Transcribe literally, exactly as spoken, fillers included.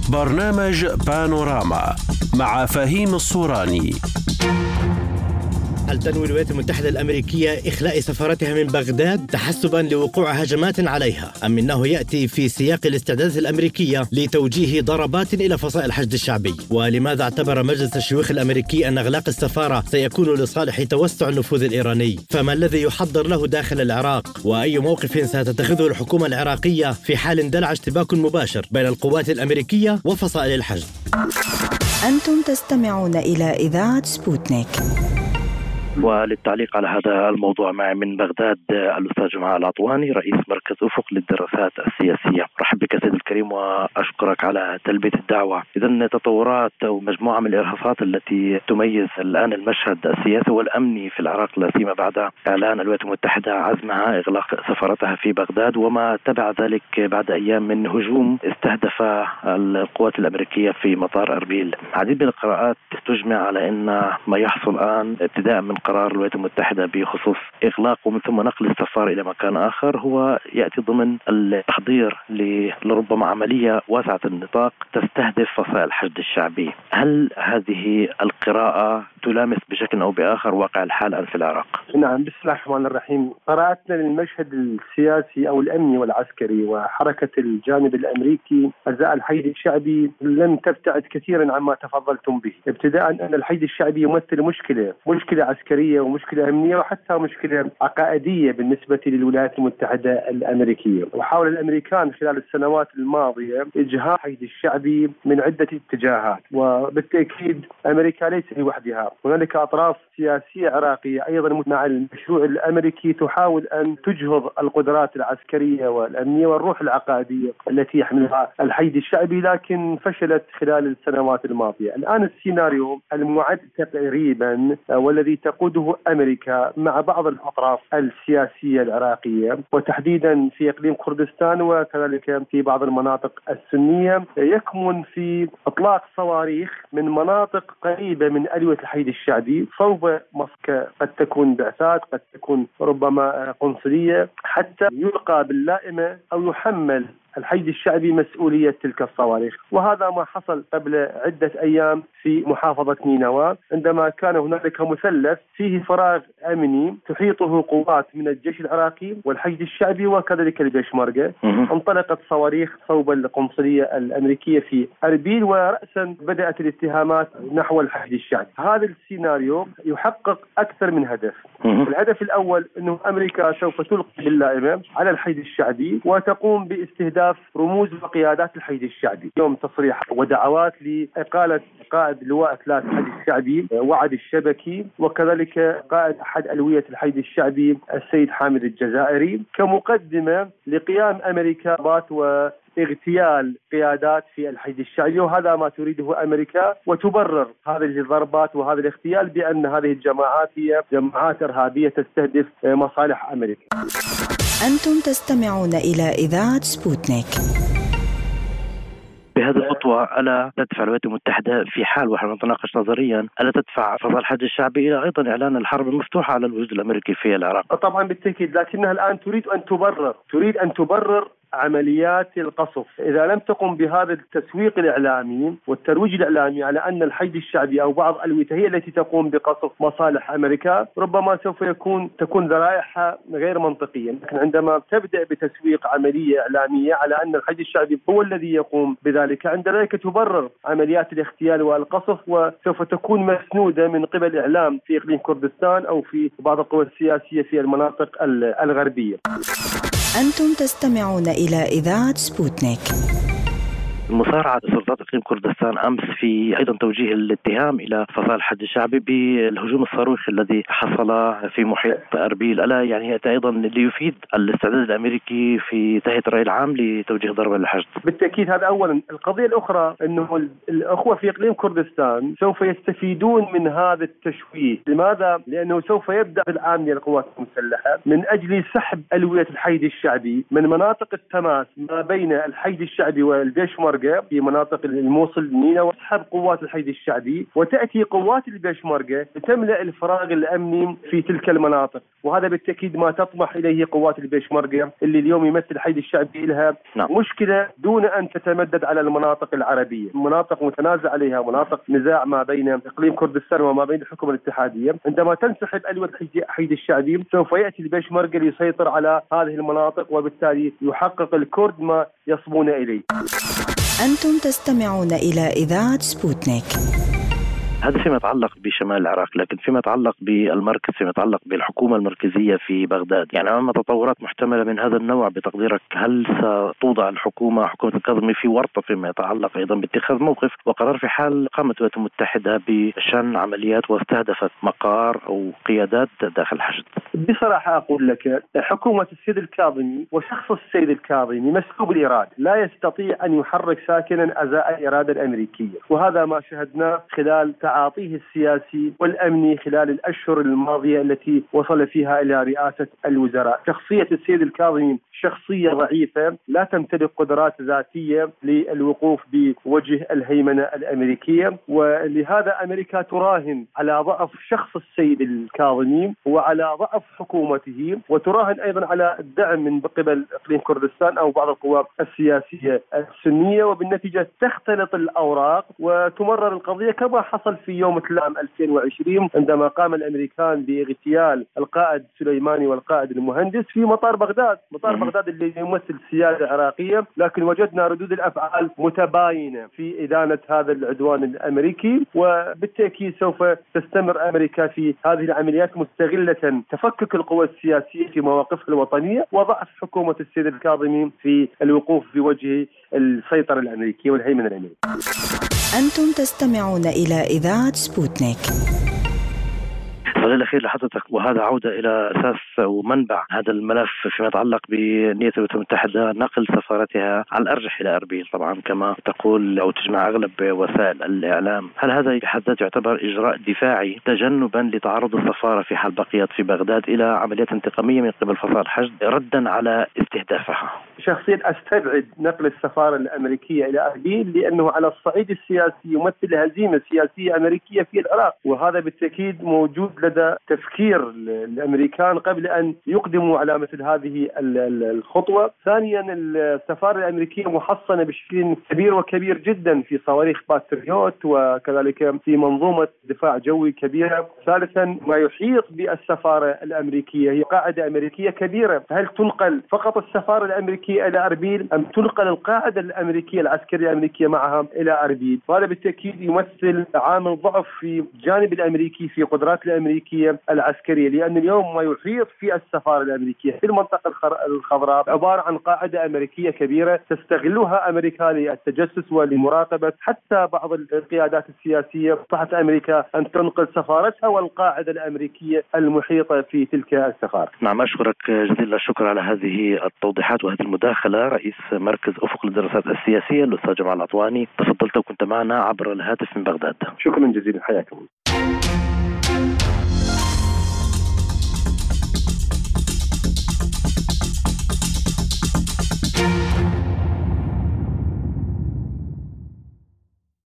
برنامج بانوراما مع فهيم الصوراني. هل تنوي الولايات المتحدة الأمريكية إخلاء سفارتها من بغداد تحسباً لوقوع هجمات عليها، أم إنه يأتي في سياق الاستعدادات الأمريكية لتوجيه ضربات إلى فصائل الحشد الشعبي؟ ولماذا اعتبر مجلس الشيوخ الأمريكي أن إغلاق السفارة سيكون لصالح توسع النفوذ الإيراني؟ فما الذي يحضر له داخل العراق؟ وأي موقف ستتخذه الحكومة العراقية في حال اندلع اشتباك مباشر بين القوات الأمريكية وفصائل الحشد؟ أنتم تستمعون إلى إذاعة سبوتنيك. وللتعليق على هذا الموضوع معي من بغداد الأستاذ جمال العطواني رئيس مركز أفق للدراسات السياسية. رحب بك سيد الكريم وأشكرك على تلبية الدعوة. إذن تطورات أو مجموعة من الإرهاصات التي تميز الآن المشهد السياسي والأمني في العراق، لا سيما بعد إعلان الولايات المتحدة عزمها إغلاق سفارتها في بغداد، وما تبع ذلك بعد أيام من هجوم استهدف القوات الأمريكية في مطار أربيل. عديد من القراءات تجمع على أن ما يحصل الآن ابتداء من قرار الولايات المتحدة بخصوص إغلاق ومن ثم نقل السفارة إلى مكان آخر هو يأتي ضمن التحضير لربما عملية واسعة النطاق تستهدف فصائل الحشد الشعبي. هل هذه القراءة تلامس بشكل أو بآخر واقع الحال في العراق؟ نعم، بسم الله الرحمن الرحيم. قراءتنا للمشهد السياسي أو الأمني والعسكري وحركة الجانب الأمريكي أزاء الحشد الشعبي لم تبتعد كثيرا عما تفضلتم به. ابتداء أن الحشد الشعبي يمثل مشكلة مشكلة عسكرية ومشكلة أمنية وحتى مشكلة عقائدية بالنسبة للولايات المتحدة الأمريكية. وحاول الأمريكان خلال السنوات الماضية إجهاض الحشد الشعبي من عدة اتجاهات، وبالتأكيد أمريكا ليس لوحدها، هنالك أطراف سياسية عراقية أيضا مع المشروع الأمريكي تحاول أن تجهض القدرات العسكرية والأمنية والروح العقائدية التي يحملها الحشد الشعبي، لكن فشلت خلال السنوات الماضية. الآن السيناريو المعد تقريبا والذي تقوده أمريكا مع بعض الأطراف السياسية العراقية وتحديدا في إقليم كردستان وكذلك في بعض المناطق السنية يكمن في إطلاق صواريخ من مناطق قريبة من ألوية الحشد الشعبي صوب مسك، قد تكون بعثات، قد تكون ربما قنصلية، حتى يلقى باللائمة أو يحمل الحشد الشعبي مسؤولية تلك الصواريخ. وهذا ما حصل قبل عدة أيام في محافظة نينوى عندما كان هنالك مثلث فيه فراغ أمني تحيطه قوات من الجيش العراقي والحشد الشعبي وكذلك البيشمركة. انطلقت صواريخ صوب القنصلية الأمريكية في أربيل، ورأسا بدأت الاتهامات نحو الحشد الشعبي. هذا السيناريو يحقق أكثر من هدف. الهدف الأول أنه أمريكا سوف تلقي باللائمة على الحشد الشعبي وتقوم باستهداف رموز وقيادات الحشد الشعبي. يوم تصريح ودعوات لإقالة قائد لواء ثلاث الحشد الشعبي وعد الشبكي، وكذلك قائد أحد ألوية الحشد الشعبي السيد حامد الجزائري، كمقدمة لقيام أمريكا واغتيال قيادات في الحشد الشعبي. وهذا ما تريده أمريكا، وتبرر هذه الضربات وهذا الاغتيال بأن هذه الجماعات هي جماعات إرهابية تستهدف مصالح أمريكا. أنتم تستمعون إلى إذاعة سبوتنيك. بهذه الخطوة ألا تدفع الولايات المتحدة في حال ونحن نتناقش نظريا ألا تدفع فصائل الحشد الشعبي إلى أيضا إعلان الحرب المفتوحة على الوجود الأمريكي في العراق؟ طبعا بالتأكيد، لكنها الآن تريد أن تبرر تريد أن تبرر عمليات القصف. إذا لم تقم بهذا التسويق الإعلامي والترويج الإعلامي على أن الحشد الشعبي أو بعض ألويته هي التي تقوم بقصف مصالح أمريكا، ربما سوف يكون تكون ذرائعها غير منطقية. لكن عندما تبدأ بتسويق عملية إعلامية على أن الحشد الشعبي هو الذي يقوم بذلك، عند ذلك تبرر عمليات الاغتيال والقصف، وسوف تكون مسنودة من قبل إعلام في إقليم كردستان أو في بعض القوى السياسية في المناطق الغربية. أنتم تستمعون إلى إذاعة سبوتنيك. مصارعة سلطات إقليم كردستان أمس في أيضا توجيه الاتهام إلى فصائل الحشد الشعبي بالهجوم الصاروخي الذي حصل في محيط أربيل. ألا يعني يأتي أيضا ليفيد الاستعداد الأمريكي في تهيئة الرأي العام لتوجيه ضربة للحشد؟ بالتأكيد هذا أولا. القضية الأخرى أنه الأخوة في إقليم كردستان سوف يستفيدون من هذا التشويه. لماذا؟ لأنه سوف يبدأ الآن للقوات المسلحة من أجل سحب ألوية الحشد الشعبي من مناطق التماس ما بين الحشد الشعبي والبيشمركة البيشمركة في مناطق الموصل نينا وتسحب قوات الحشد الشعبي، وتأتي قوات البيشمركة لتملأ الفراغ الأمني في تلك المناطق، وهذا بالتأكيد ما تطمح إليه قوات البيشمركة اللي اليوم يمثل الحشد الشعبي لها نعم. مشكلة دون أن تتمدد على المناطق العربية، مناطق متنازع عليها، مناطق نزاع ما بين إقليم كردستان وما بين الحكومة الاتحادية. عندما تنسحب ألوة الحشد الشعبي سوف يأتي البيشمركة ليسيطر على هذه المناطق، وبالتالي يحقق الكرد ما يصبون إليه. أنتم تستمعون إلى إذاعة سبوتنيك. هذا فيما يتعلق بشمال العراق، لكن فيما يتعلق بالمركز، فيما يتعلق بالحكومة المركزية في بغداد، يعني أمام تطورات محتملة من هذا النوع بتقديرك هل ستوضع الحكومة حكومة الكاظمي في ورطة فيما يتعلق أيضا باتخاذ موقف وقرار في حال قامت الولايات المتحدة بشن عمليات واستهدفت مقار أو قيادات داخل الحشد؟ بصراحة أقول لك حكومة السيد الكاظمي وشخص السيد الكاظمي مسلوب الإرادة، لا يستطيع أن يحرك ساكنا أزاء الإرادة الأمريكية، وهذا ما شهدناه خلال تعاطيه السياسي والأمني خلال الأشهر الماضية التي وصل فيها إلى رئاسة الوزراء. شخصية السيد الكاظمي شخصية ضعيفة لا تمتلك قدرات ذاتية للوقوف بوجه الهيمنة الأمريكية، ولهذا أمريكا تراهن على ضعف شخص السيد الكاظمي وعلى ضعف حكومته، وتراهن أيضا على الدعم من قبل إقليم كردستان أو بعض القوى السياسية السنية، وبالنتيجة تختلط الأوراق وتمرر القضية كما حصل في يوم العام ألفين وعشرين عندما قام الأمريكان باغتيال القائد سليماني والقائد المهندس في مطار بغداد، مطار بغداد اللي يمثل سيادة عراقية، لكن وجدنا ردود الأفعال متباينة في إدانة هذا العدوان الأمريكي، وبالتأكيد سوف تستمر أمريكا في هذه العمليات مستغلة تفكك القوى السياسية في مواقفها الوطنية وضعف حكومة السيد الكاظمي في الوقوف بوجه السيطرة الأمريكية والهيمنة الأمريكية. أنتم تستمعون إلى إذاعة سبوتنيك. السؤال الأخير لحضرتك، وهذا عودة إلى أساس ومنبع هذا الملف فيما يتعلق بنية الولايات المتحدة نقل سفارتها على الأرجح إلى أربيل، طبعا كما تقول أو تجمع أغلب وسائل الإعلام. هل هذا بحد ذاته يعتبر إجراء دفاعي تجنبا لتعرض السفارة في حال بقيت في بغداد إلى عمليات انتقامية من قبل فصائل الحشد ردا على استهدافها؟ شخصيا أستبعد نقل السفارة الأمريكية إلى أربيل، لأنه على الصعيد السياسي يمثل هزيمة سياسية أمريكية في العراق، وهذا بالتأكيد موجود لدى تفكير الأمريكان قبل أن يقدموا على مثل هذه الخطوة. ثانيا السفارة الأمريكية محصنة بشكل كبير وكبير جدا في صواريخ باتريوت وكذلك في منظومة دفاع جوي كبيرة. ثالثا ما يحيط بالسفارة الأمريكية هي قاعدة أمريكية كبيرة، فهل تنقل فقط السفارة الأمريكية إلى أربيل أم تنقل القاعدة الأمريكية العسكرية الأمريكية معها إلى أربيل؟ وهذا بالتأكيد يمثل عامل ضعف في الجانب الأمريكي في قدرات الأمريكية العسكرية، لأن اليوم ما يحيط في السفارة الأمريكية في المنطقة الخضراء عبارة عن قاعدة أمريكية كبيرة تستغلها أمريكا للتجسس ولمراقبة حتى بعض القيادات السياسية. استطاعت أمريكا أن تنقل سفارتها والقاعدة الأمريكية المحيطة في تلك السفارة. نعم، أشكرك جزيل الشكر على هذه التوضيحات وهذه المداخلة. رئيس مركز أفق للدراسات السياسية الأستاذ جمال العطواني، تفضلت وكنت معنا عبر الهاتف من بغداد. شكرا جزيلا، حياكم.